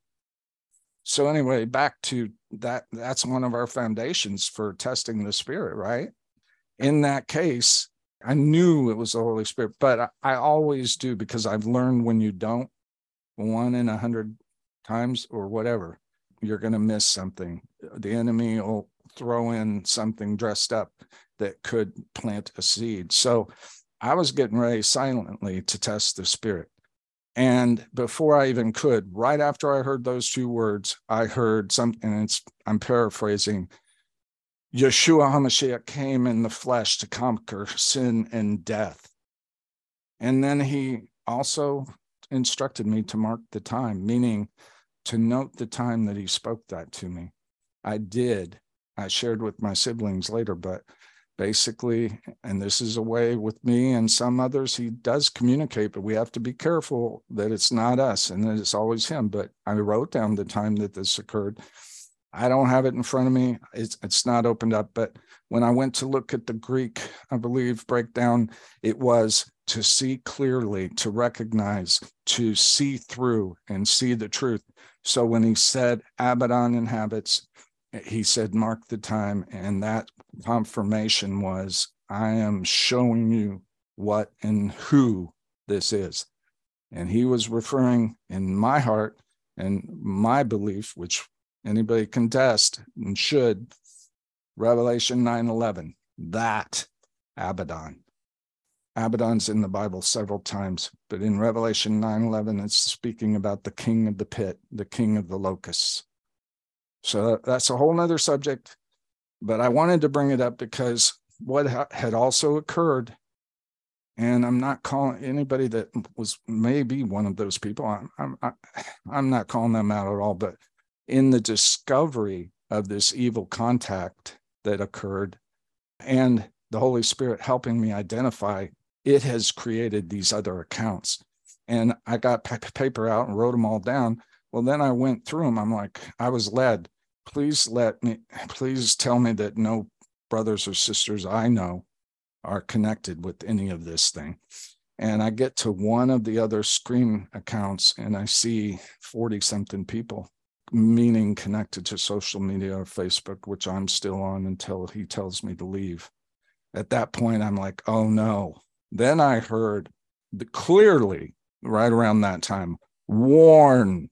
So anyway, back to that, that's one of our foundations for testing the Spirit, right? In that case, I knew it was the Holy Spirit, but I, I always do, because I've learned when you don't, one in a hundred times or whatever, you're going to miss something. The enemy will throw in something dressed up that could plant a seed. So I was getting ready silently to test the Spirit. And before I even could, right after I heard those two words, I heard something, and it's, I'm paraphrasing, Yeshua HaMashiach came in the flesh to conquer sin and death. And then he also instructed me to mark the time, meaning to note the time that he spoke that to me. I did. I shared with my siblings later, but basically, and this is a way with me and some others, he does communicate, but we have to be careful that it's not us and that it's always him. But I wrote down the time that this occurred. I don't have it in front of me. It's, it's not opened up. But when I went to look at the Greek, I believe, breakdown, it was to see clearly, to recognize, to see through and see the truth. So when he said Abaddon inhabits, he said, mark the time. And that confirmation was, I am showing you what and who this is. And he was referring in my heart and my belief, which anybody can test and should, Revelation nine eleven, that Abaddon. Abaddon's in the Bible several times, but in Revelation nine eleven, it's speaking about the king of the pit, the king of the locusts. So that's a whole nother subject, but I wanted to bring it up because what ha- had also occurred, and I'm not calling anybody that was maybe one of those people, I'm, I'm, I'm not calling them out at all, but in the discovery of this evil contact that occurred and the Holy Spirit helping me identify, it has created these other accounts. And I got p- paper out and wrote them all down. Well, then I went through them. I'm like, I was led, please let me, please tell me that no brothers or sisters I know are connected with any of this thing. And I get to one of the other screen accounts and I see forty something people, meaning connected to social media or Facebook, which I'm still on until he tells me to leave. At that point, I'm like, oh no. Then I heard the, clearly right around that time, warn.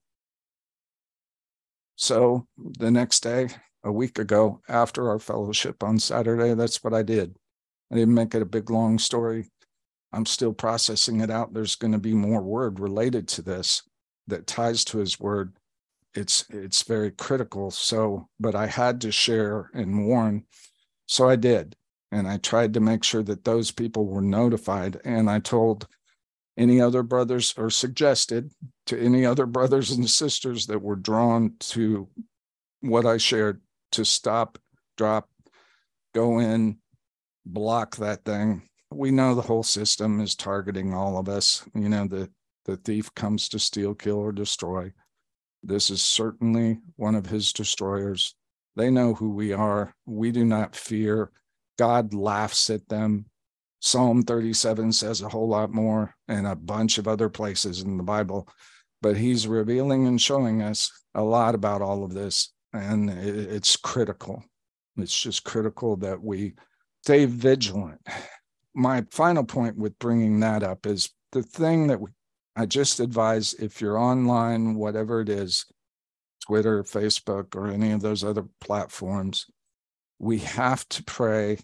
So the next day, a week ago, after our fellowship on Saturday, that's what I did. I didn't make it a big, long story. I'm still processing it out. There's going to be more word related to this that ties to his word. It's it's very critical. So, but I had to share and warn. So I did. And I tried to make sure that those people were notified. And I told any other brothers, or suggested to any other brothers and sisters that were drawn to what I shared, to stop, drop, go in, block that thing. We know the whole system is targeting all of us. You know, the, the thief comes to steal, kill, or destroy. This is certainly one of his destroyers. They know who we are. We do not fear. God laughs at them. Psalm thirty-seven says a whole lot more, and a bunch of other places in the Bible. But he's revealing and showing us a lot about all of this, and it's critical. It's just critical that we stay vigilant. My final point with bringing that up is the thing that we, I just advise, if you're online, whatever it is, Twitter, Facebook, or any of those other platforms, we have to pray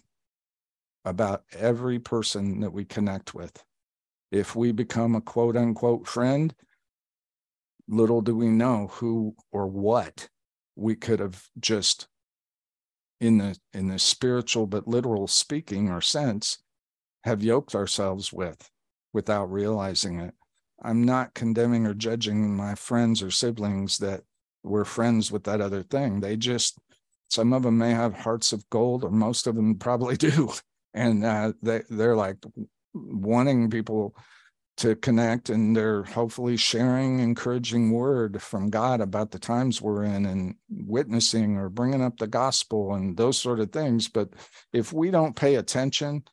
about every person that we connect with. If we become a quote unquote friend, little do we know who or what we could have just, in the in the spiritual but literal speaking or sense, have yoked ourselves with without realizing it. I'm not condemning or judging my friends or siblings that were friends with that other thing. They just, some of them may have hearts of gold, or most of them probably do. And uh, they, they're like wanting people to connect, and they're hopefully sharing encouraging word from God about the times we're in, and witnessing or bringing up the gospel and those sort of things. But if we don't pay attention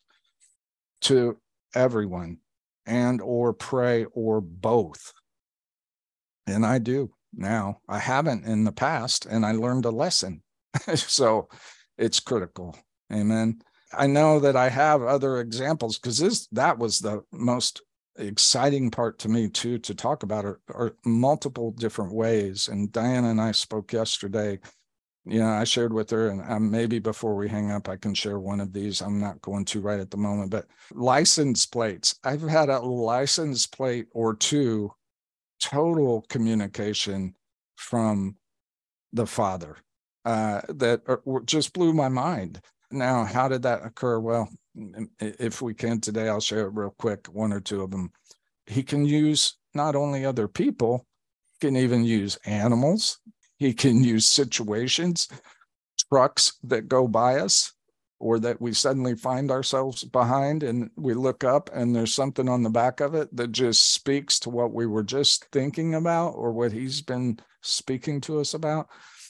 to everyone and or pray or both, and I do now, I haven't in the past, and I learned a lesson. So it's critical. Amen. I know that I have other examples, because this that was the most exciting part to me too, to talk about, are, are multiple different ways. And Diana and I spoke yesterday. You know, I shared with her, and um, maybe before we hang up, I can share one of these. I'm not going to right at the moment, but license plates. I've had a license plate or two, total communication from the Father uh, that are, just blew my mind. Now, how did that occur? Well, if we can today, I'll share it real quick, one or two of them. He can use not only other people, he can even use animals. He can use situations, trucks that go by us, or that we suddenly find ourselves behind, and we look up and there's something on the back of it that just speaks to what we were just thinking about, or what he's been speaking to us about.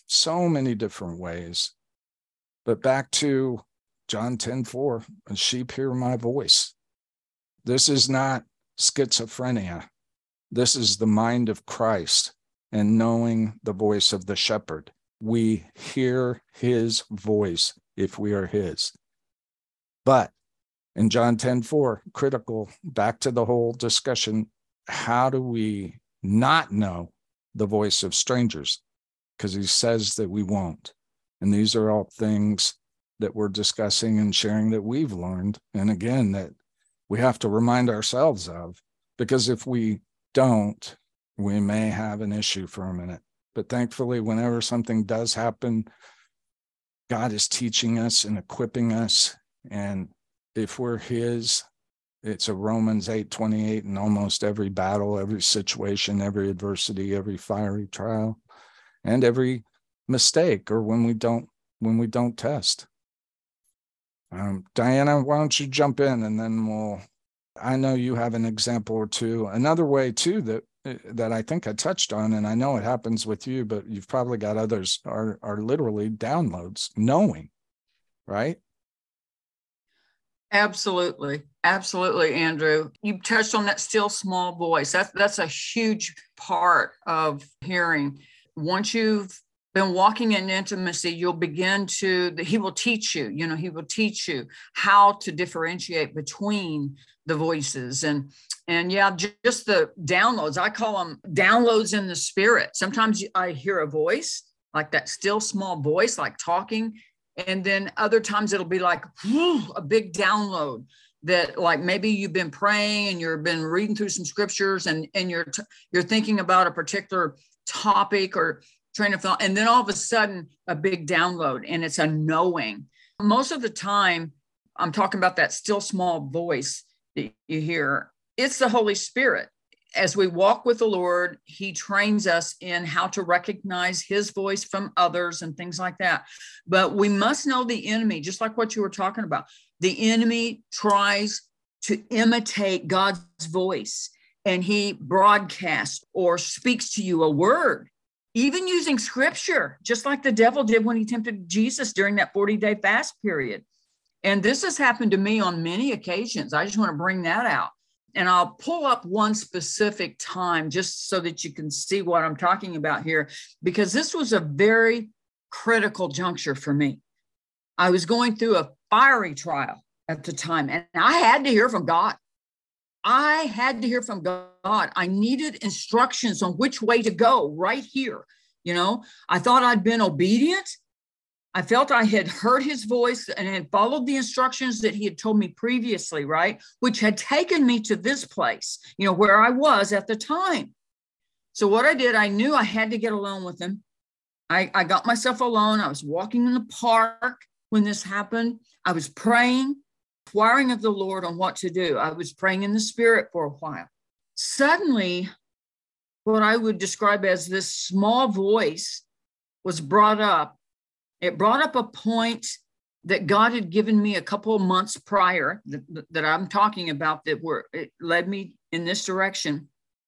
so many different ways. But back to John ten four, a sheep hear my voice. This is not schizophrenia. This is the mind of Christ and knowing the voice of the shepherd. We hear his voice if we are his. But in John ten four, critical, back to the whole discussion, how do we not know the voice of strangers? Because he says that we won't. And these are all things that we're discussing and sharing that we've learned. And again, that we have to remind ourselves of, because if we don't, we may have an issue for a minute. But thankfully, whenever something does happen, God is teaching us and equipping us. And if we're his, it's a Romans eight twenty-eight in almost every battle, every situation, every adversity, every fiery trial, and every mistake, or when we don't when we don't test. Um, Diana, why don't you jump in, and then we'll, I know you have an example or two. Another way too that that I think I touched on, and I know it happens with you, but you've probably got others, are are literally downloads, knowing, right? Absolutely. Absolutely, Andrew. You touched on that still small voice. That's that's a huge part of hearing. Once you've been walking in intimacy, you'll begin to, he will teach you, you know, he will teach you how to differentiate between the voices. And, and yeah, just the downloads, I call them downloads in the spirit. Sometimes I hear a voice, like that still small voice, like talking. And then other times it'll be like whew, a big download that, like, maybe you've been praying and you've been reading through some scriptures and, and you're, t- you're thinking about a particular topic or train of thought. And then all of a sudden a big download, and it's a knowing. Most of the time I'm talking about that still small voice that you hear. It's the Holy Spirit. As we walk with the Lord, he trains us in how to recognize his voice from others and things like that. But we must know the enemy, just like what you were talking about. The enemy tries to imitate God's voice, and he broadcasts or speaks to you a word, even using scripture, just like the devil did when he tempted Jesus during that forty-day fast period. And this has happened to me on many occasions. I just want to bring that out. And I'll pull up one specific time just so that you can see what I'm talking about here, because this was a very critical juncture for me. I was going through a fiery trial at the time, and I had to hear from God. I had to hear from God. I needed instructions on which way to go right here. You know, I thought I'd been obedient. I felt I had heard his voice and had followed the instructions that he had told me previously, right? Which had taken me to this place, you know, where I was at the time. So what I did, I knew I had to get alone with him. I, I got myself alone. I was walking in the park when this happened. I was praying, inquiring of the Lord on what to do. I was praying in the spirit for a while. Suddenly, what I would describe as this small voice was brought up. It brought up a point that God had given me a couple of months prior that, that I'm talking about, that were, it led me in this direction.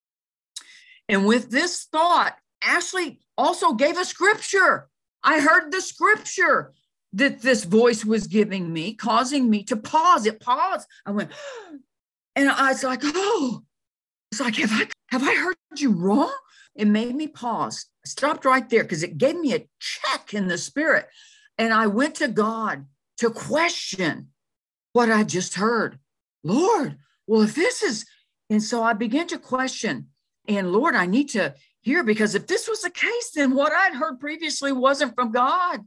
And with this thought, Ashley also gave a scripture. I heard the scripture that this voice was giving me, causing me to pause. It paused. I went, and I was like, oh, it's like, have I, have I heard you wrong? It made me pause. I stopped right there because it gave me a check in the spirit. And I went to God to question what I just heard. Lord, well, if this is, and so I began to question, and Lord, I need to hear, because if this was the case, then what I'd heard previously wasn't from God.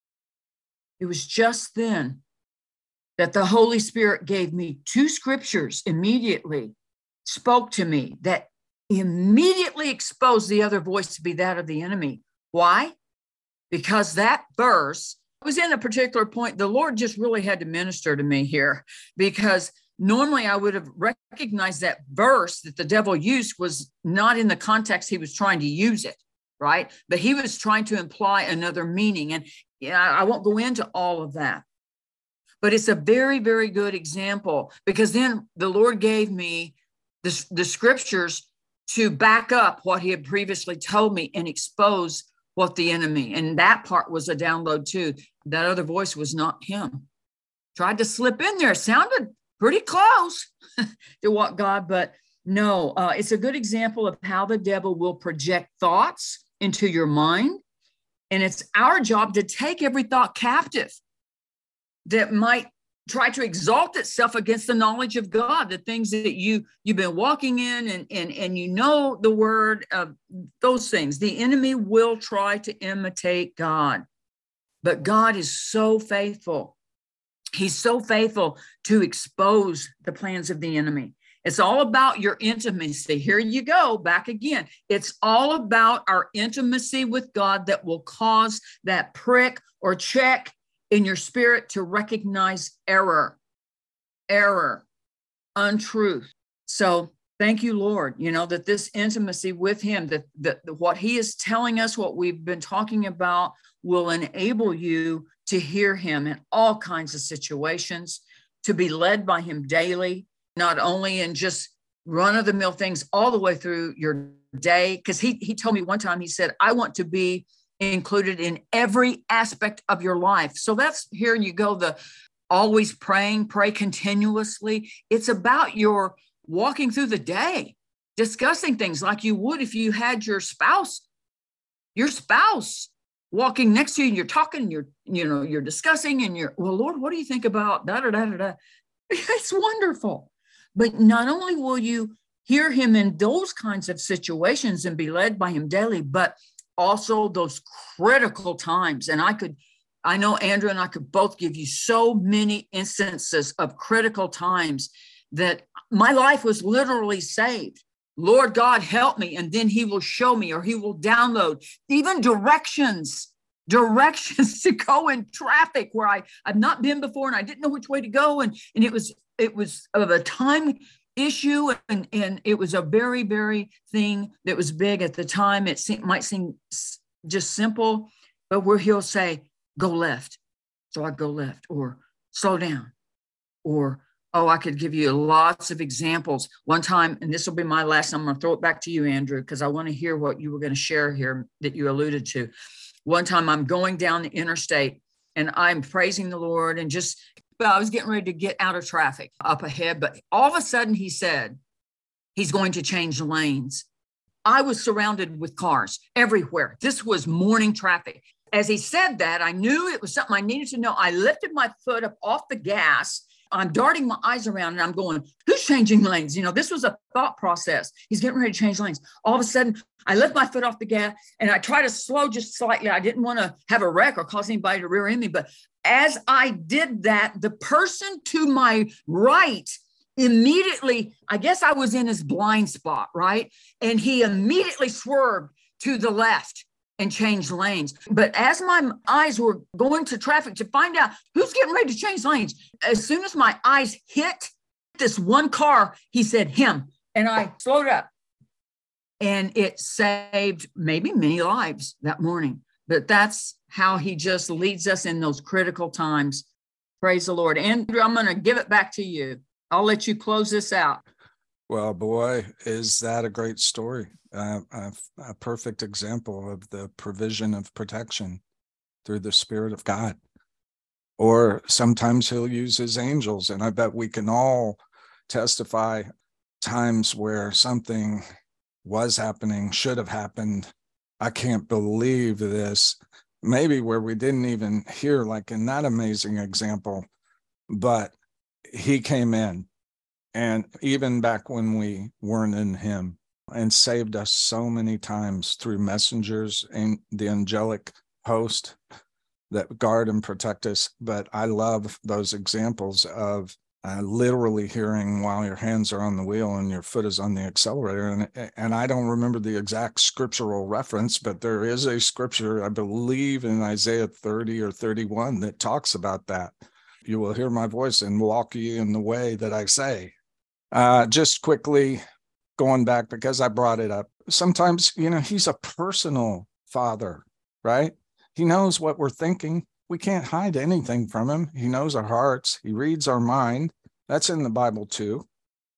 It was just then that the Holy Spirit gave me two scriptures immediately, spoke to me, that immediately exposed the other voice to be that of the enemy. Why? Because that verse was in a particular point. The Lord just really had to minister to me here, because normally I would have recognized that verse that the devil used was not in the context he was trying to use it, right? But he was trying to imply another meaning. And yeah, I won't go into all of that, but it's a very, very good example, because then the Lord gave me the, the scriptures to back up what he had previously told me and expose what the enemy, and that part was a download too. That other voice was not him. Tried to slip in there. Sounded pretty close to what God, but no, uh, it's a good example of how the devil will project thoughts into your mind. And it's our job to take every thought captive that might try to exalt itself against the knowledge of God, the things that you, you've been walking in and, and, and you know the word of those things. The enemy will try to imitate God, but God is so faithful. He's so faithful to expose the plans of the enemy. It's all about your intimacy. Here you go, back again. It's all about our intimacy with God that will cause that prick or check in your spirit to recognize error, error, untruth. So thank you, Lord, you know, that this intimacy with him, that, that what he is telling us, what we've been talking about, will enable you to hear him in all kinds of situations, to be led by him daily, not only in just run-of-the-mill things all the way through your day. Because he, he told me one time, he said, I want to be included in every aspect of your life. So that's, here you go, the always praying, pray continuously. It's about your walking through the day, discussing things like you would if you had your spouse, your spouse walking next to you and you're talking, you're, you know, you're discussing and you're, well, Lord, what do you think about da, da, da, da, da. It's wonderful. But not only will you hear him in those kinds of situations and be led by him daily, but also those critical times. And I could, I know Andrew and I could both give you so many instances of critical times that my life was literally saved. Lord God, help me. And then he will show me, or he will download even directions, directions to go in traffic where I, I've not been before and I didn't know which way to go. And, and it was, it was of a time issue, and, and it was a very, very thing that was big at the time. It seem, might seem just simple, but where he'll say, go left. So I go left, or slow down, or, oh, I could give you lots of examples. One time, and this will be my last, I'm going to throw it back to you, Andrew, because I want to hear what you were going to share here that you alluded to. One time I'm going down the interstate and I'm praising the Lord and just, I was getting ready to get out of traffic up ahead, but all of a sudden he said, he's going to change lanes. I was surrounded with cars everywhere. This was morning traffic. As he said that, I knew it was something I needed to know. I lifted my foot up off the gas. I'm darting my eyes around and I'm going, who's changing lanes? You know, this was a thought process. He's getting ready to change lanes. All of a sudden, I lift my foot off the gas and I try to slow just slightly. I didn't want to have a wreck or cause anybody to rear end me. But as I did that, the person to my right immediately, I guess I was in his blind spot, right? And he immediately swerved to the left and changed lanes. But as my eyes were going to traffic to find out who's getting ready to change lanes, as soon as my eyes hit this one car, he said, him. And I slowed up. And it saved maybe many lives that morning. But that's how he just leads us in those critical times. Praise the Lord. Andrew, I'm going to give it back to you. I'll let you close this out. Well, boy, is that a great story. Uh, a, a perfect example of the provision of protection through the Spirit of God. Or sometimes he'll use his angels. And I bet we can all testify times where something was happening, should have happened. I can't believe this. Maybe where we didn't even hear, like in that amazing example, but he came in. And even back when we weren't in him, and saved us so many times through messengers and the angelic host that guard and protect us. But I love those examples of uh, literally hearing while your hands are on the wheel and your foot is on the accelerator. And, and I don't remember the exact scriptural reference, but there is a scripture, I believe in Isaiah thirty or thirty-one, that talks about that. You will hear my voice and walk ye in the way that I say. Uh, just quickly, going back, because I brought it up, sometimes, you know, he's a personal father, right? He knows what we're thinking. We can't hide anything from him. He knows our hearts. He reads our mind. That's in the Bible too.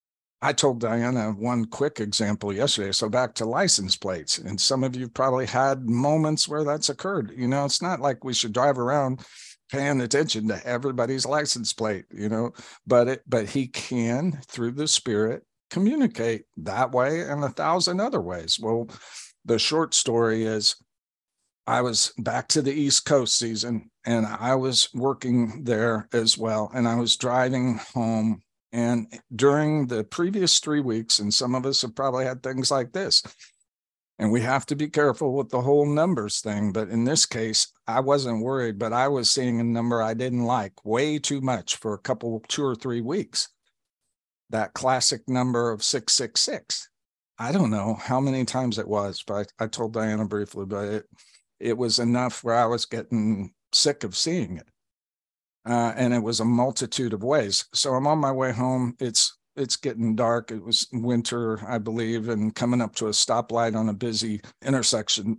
I told Diana one quick example yesterday. So back to license plates. And some of you probably had moments where that's occurred. You know, it's not like we should drive around paying attention to everybody's license plate, you know, but it, but he can, through the Spirit, communicate that way and a thousand other ways. Well, the short story is I was back to the East Coast season, and I was working there as well. And I was driving home. And during the previous three weeks, and some of us have probably had things like this, and we have to be careful with the whole numbers thing. But in this case, I wasn't worried, but I was seeing a number I didn't like way too much for a couple, two or three weeks. That classic number of six six six. I don't know how many times it was, but I, I told Diana briefly, but it, it was enough where I was getting sick of seeing it. Uh, and it was a multitude of ways. So I'm on my way home. It's it's getting dark. It was winter, I believe, and coming up to a stoplight on a busy intersection.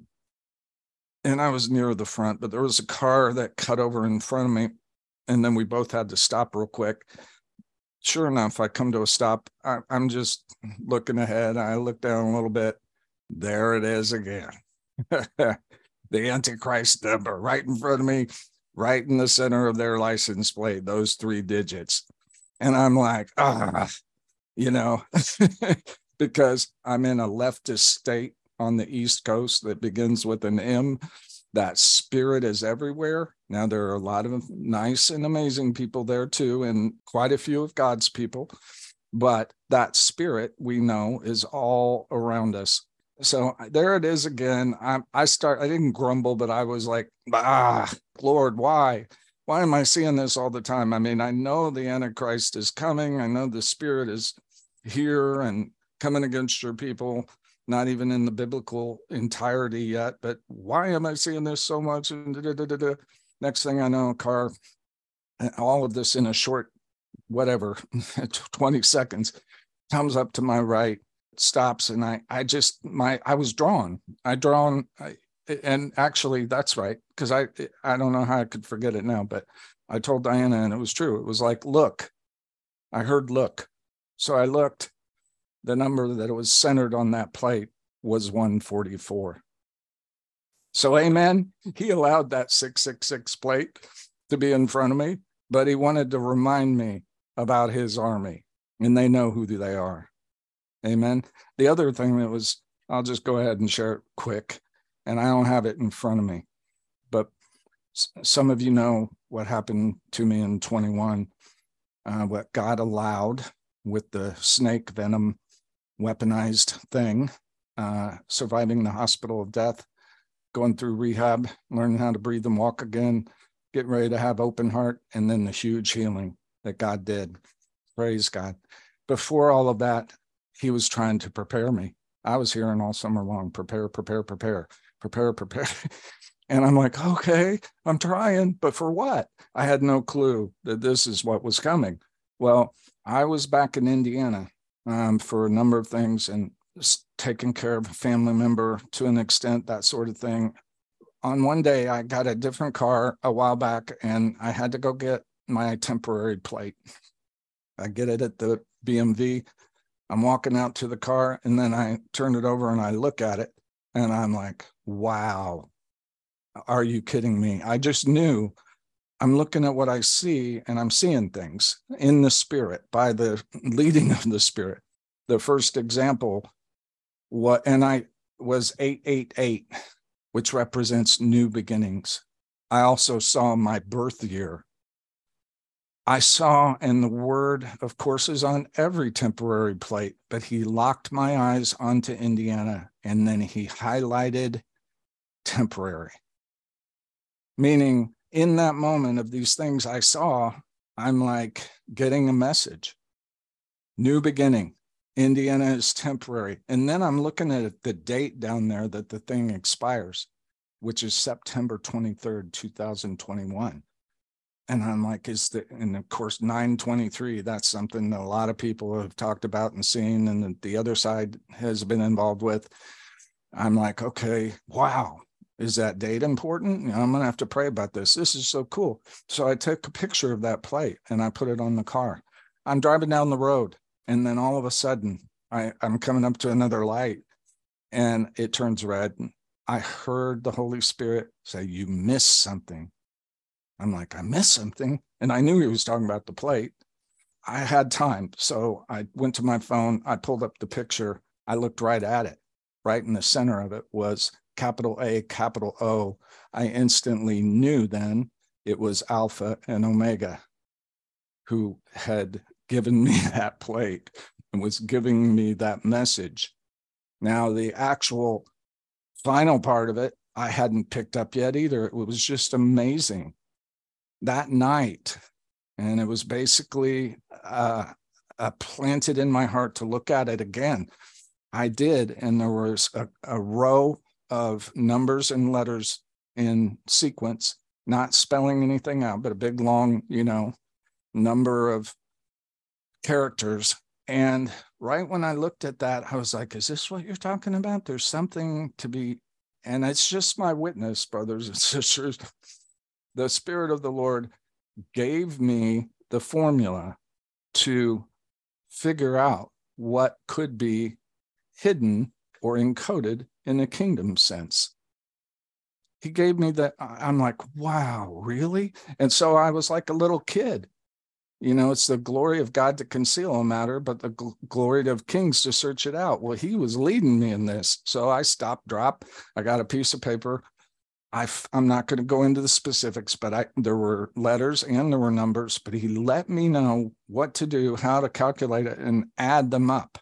And I was near the front, but there was a car that cut over in front of me. And then we both had to stop real quick. Sure enough, I come to a stop. I, I'm just looking ahead. I look down a little bit. There it is again. The Antichrist number right in front of me, right in the center of their license plate, those three digits. And I'm like, ah, you know, because I'm in a leftist state on the East Coast that begins with an M. That Spirit is everywhere. Now, there are a lot of nice and amazing people there too, and quite a few of God's people. But that Spirit, we know, is all around us. So there it is again. I, I start, I didn't grumble, but I was like, ah, Lord, why? Why am I seeing this all the time? I mean, I know the Antichrist is coming. I know the Spirit is here and coming against your people, not even in the biblical entirety yet. But why am I seeing this so much? And da, da, da, da. Next thing I know, a car, all of this in a short, whatever, twenty seconds, comes up to my right, stops, and I, I just, my, I was drawn. I drawn, I, and actually that's right, because I, I don't know how I could forget it now, but I told Diana, and it was true. It was like, look, I heard look. So I looked. The number that was centered on that plate was one forty-four. So amen, he allowed that six six six plate to be in front of me, but he wanted to remind me about his army, and they know who they are. Amen. The other thing that was, I'll just go ahead and share it quick, and I don't have it in front of me, but some of you know what happened to me in twenty-one, uh, what God allowed with the snake venom weaponized thing, uh, surviving the hospital of death, going through rehab, learning how to breathe and walk again, getting ready to have open heart, and then the huge healing that God did. Praise God. Before all of that, he was trying to prepare me. I was hearing all summer long, prepare, prepare, prepare, prepare, prepare. And I'm like, okay, I'm trying, but for what? I had no clue that this is what was coming. Well, I was back in Indiana um, for a number of things and taking care of a family member to an extent, that sort of thing. On one day, I got a different car a while back, and I had to go get my temporary plate. I get it at the B M V. I'm walking out to the car, and then I turn it over and I look at it, and I'm like, wow, are you kidding me? I just knew. I'm looking at what I see, and I'm seeing things in the Spirit by the leading of the Spirit. The first example, what, and I was eight eight eight, which represents new beginnings. I also saw my birth year. I saw, and the word, of course, is on every temporary plate, but he locked my eyes onto Indiana, and then he highlighted temporary. Meaning, in that moment of these things I saw, I'm like getting a message. New beginning. Indiana is temporary. And then I'm looking at the date down there that the thing expires, which is September twenty-third, two thousand twenty-one. And I'm like, is the, and of course, nine twenty-three, that's something that a lot of people have talked about and seen, and the, the other side has been involved with. I'm like, okay, wow. Is that date important? You know, I'm going to have to pray about this. This is so cool. So I took a picture of that plate and I put it on the car. I'm driving down the road And then all of a sudden, I, I'm coming up to another light and it turns red. I heard the Holy Spirit say, "You missed something." I'm like, "I missed something?" And I knew he was talking about the plate. I had time. So I went to my phone. I pulled up the picture. I looked right at it. Right in the center of it was capital A, capital O. I instantly knew then it was Alpha and Omega who had given me that plate and was giving me that message. Now, the actual final part of it, I hadn't picked up yet either. It was just amazing. That night, and it was basically uh, uh, planted in my heart to look at it again. I did, and there was a, a row of numbers and letters in sequence, not spelling anything out, but a big, long, you know, number of characters. And right when I looked at that, I was like, "Is this what you're talking about? There's something to be," and it's just my witness, brothers and sisters. The Spirit of the Lord gave me the formula to figure out what could be hidden or encoded in a kingdom sense. He gave me that. I'm like, wow, really? And so I was like a little kid. You know, it's the glory of God to conceal a matter, but the gl- glory of kings to search it out. Well, he was leading me in this. So I stopped, dropped. I got a piece of paper. I, I'm not going to go into the specifics, but I, there were letters and there were numbers, but he let me know what to do, how to calculate it and add them up.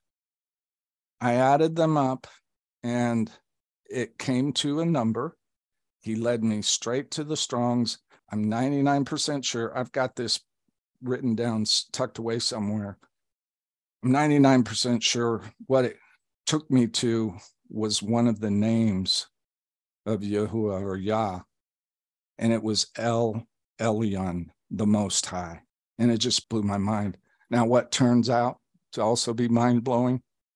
I added them up and it came to a number. He led me straight to the Strongs. I'm ninety-nine percent sure. I've got this written down, tucked away somewhere. I'm ninety-nine percent sure what it took me to was one of the names of Yahuwah or Yah, and it was El Elyon, the Most High, and it just blew my mind. Now, what turns out to also be mind-blowing,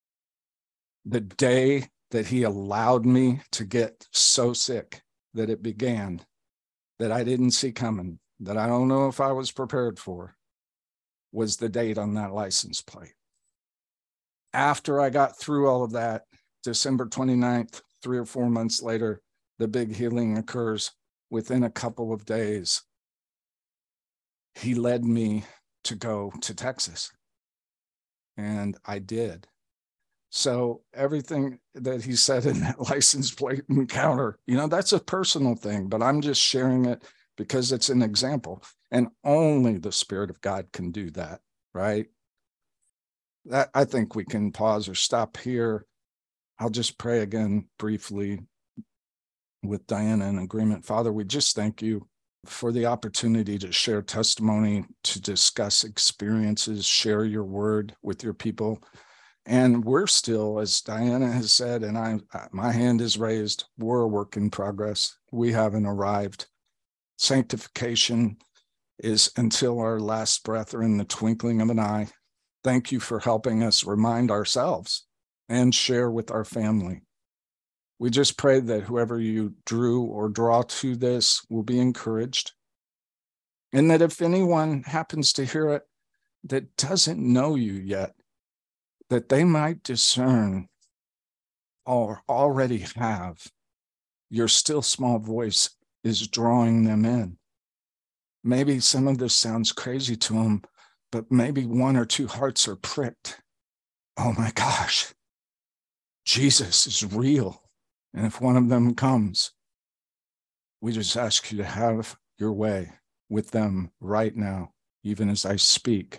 the day that he allowed me to get so sick that it began, that I didn't see coming, that I don't know if I was prepared for, was the date on that license plate. After I got through all of that, December twenty-ninth, three or four months later, the big healing occurs. Within a couple of days, he led me to go to Texas. And I did. So everything that he said in that license plate encounter, you know, that's a personal thing, but I'm just sharing it because it's an example. And only the Spirit of God can do that, right? That, I think we can pause or stop here. I'll just pray again briefly with Diana in agreement. Father, we just thank you for the opportunity to share testimony, to discuss experiences, share your word with your people. And we're still, as Diana has said, and I, my hand is raised, we're a work in progress. We haven't arrived. Sanctification is until our last breath or in the twinkling of an eye. Thank you for helping us remind ourselves and share with our family. We just pray that whoever you drew or draw to this will be encouraged. And that if anyone happens to hear it that doesn't know you yet, that they might discern or already have your still small voice is drawing them in. Maybe some of this sounds crazy to them, but maybe one or two hearts are pricked. Oh my gosh, Jesus is real. And if one of them comes, we just ask you to have your way with them right now, even as I speak.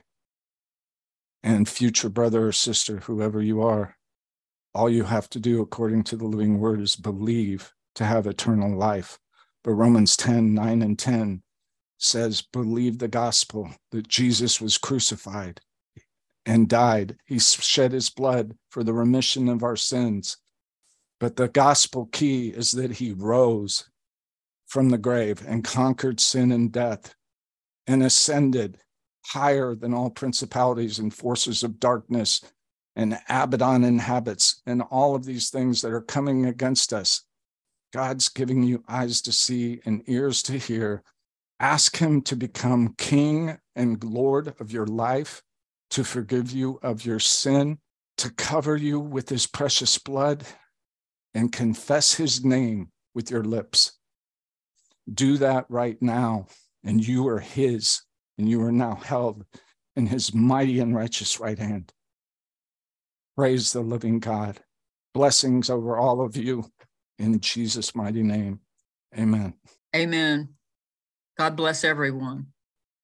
And future brother or sister, whoever you are, all you have to do according to the living word is believe to have eternal life. But Romans ten, nine and ten says, believe the gospel that Jesus was crucified and died. He shed his blood for the remission of our sins. But the gospel key is that he rose from the grave and conquered sin and death and ascended higher than all principalities and forces of darkness and Abaddon inhabits and all of these things that are coming against us. God's giving you eyes to see and ears to hear. Ask him to become King and Lord of your life to forgive you of your sin, to cover you with his precious blood, and confess his name with your lips. Do that right now, and you are his, and you are now held in his mighty and righteous right hand. Praise the living God. Blessings over all of you in Jesus' mighty name. Amen. Amen. God bless everyone.